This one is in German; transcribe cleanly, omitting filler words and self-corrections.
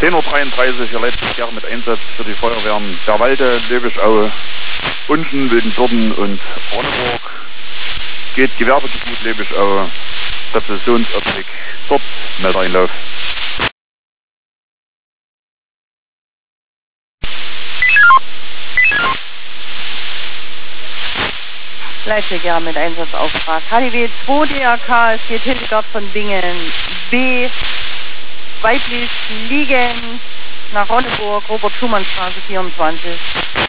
10:33 Uhr, Leitverkehr mit Einsatz für die Feuerwehren der Walde, Löbischau, Unten, Wildenbürden und Ronneburg. Geht Gewerbegebiet Löbischau, Präzisionsoptik, dort Meldeeinlauf. Leitverkehr mit Einsatzauftrag. HDW 2 DRK, es geht Hildegard von Bingen B, weiblich liegend nach Ronneburg, Robert-Schumann-Straße 24.